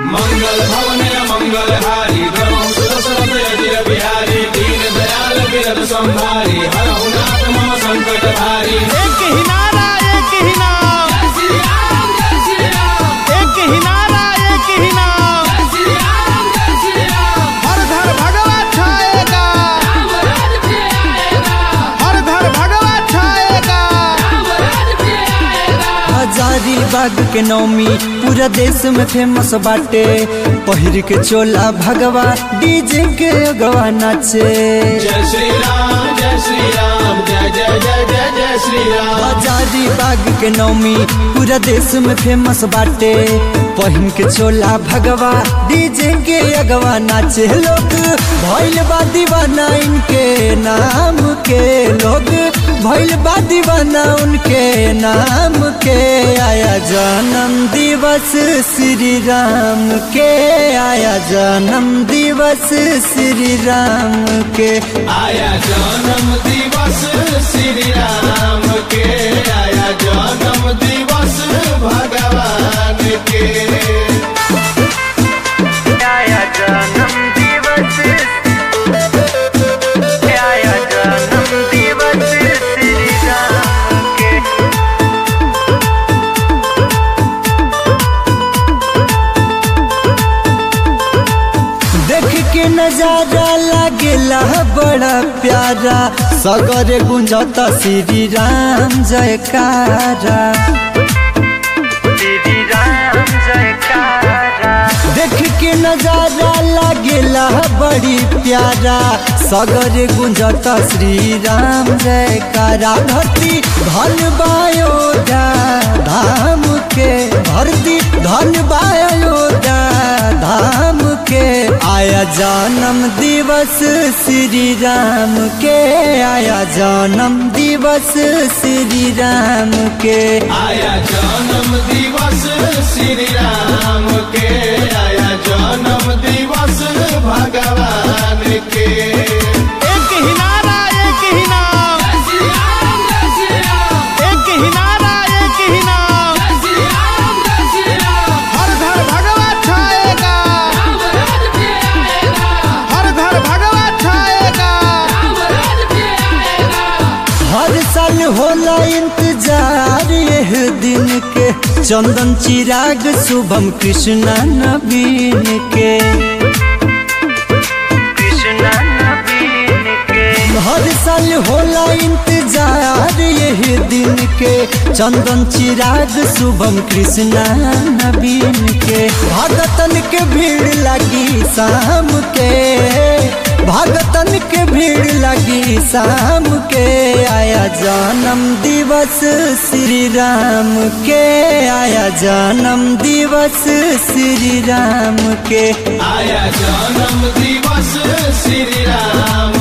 मंगल भवन मंगल हारी धर्म सुदशरथ अजिर बिहारी दीन दयाल गिरद संभारी हरहु नाथ मम संकट भारी। एक ही नारा एक ही नाम, जय श्री राम जय श्री राम, एक ही नारा एक ही नाम, जय श्री राम जय श्री राम। हर घर भगवा छाएगा, राम राज फिर आएगा, हर घर भगवा छाएगा। राम राज फिर आएगा। हजारीबाग के नौमी पूरा देश में फेमस बाटे। पहिर के चोला भगवा डीजे के अगवा नाचे। जय श्री राम जय श्री राम, जय जय जय जय जय श्री राम। हजारीबाग के नौमी पूरा देश में फेमस बाटे। पहिन के चोला भगवा डीजे के अगवा नाचे। लोग भइल बा दीवाना इनके नाम के, लोग भइल बा दीवाना उनके नाम के। आया जन्म दिवस श्री राम के, आया जन्म दिवस श्री राम के। आया जन्म दिवस श्री राम के, आया जन्म दिवस भगवान के। आया जन्म दिवस, आया जन्म दिवस श्री राम के। देख के नजारा लागेला बड़ा प्यारा। सगरे गुंजता श्री राम जयकारा, श्री राम जयकारा। देख के नजारा लागेला बड़ी प्यारा। सगरे गुंजता श्री राम जयकारा। धरती धन बायोदा धाम के, धरती धन बायोदा धाम के। आया जन्म दिवस श्री राम के, आया जन्म दिवस श्री राम के। आया जन्म दिवस श्री राम के, आया जन्म दिवस भगवान के। एक ही नारा एक ही नाम, जय श्री राम जय श्री राम, एक ही नारा एक ही नाम, जय श्री राम जय श्री राम। हर घर भगवा छाएगा, राम राज फिर आएगा, हर घर भगवा छाएगा। राम राज फिर आएगा। हर साल होला इंतजार यह दिन के। चंदन चिराग शुभम कृष्णा नवीन के, कृष्णा नवीन के। हर साल होला इंतजार यह दिन के। चंदन चिराग शुभम कृष्णा नवीन के। भगतन के भीड़ लगी शाम के, भगतन के भीड़ लगी शाम के। आया जन्म दिवस श्री राम के, आया जन्म दिवस श्री राम के। आया जन्म दिवस श्री राम